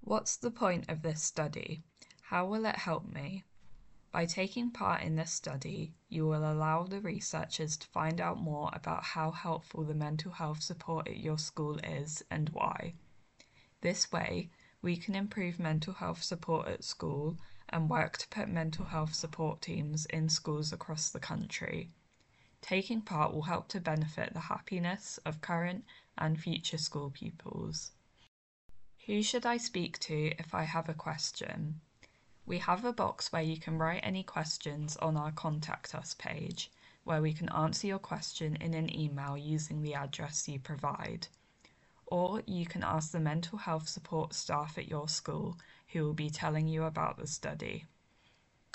What's the point of this study? How will it help me? By taking part in this study, you will allow the researchers to find out more about how helpful the mental health support at your school is and why. This way, we can improve mental health support at school and work to put mental health support teams in schools across the country. Taking part will help to benefit the happiness of current and future school pupils. Who should I speak to if I have a question? We have a box where you can write any questions on our Contact Us page, where we can answer your question in an email using the address you provide. Or you can ask the mental health support staff at your school, who will be telling you about the study.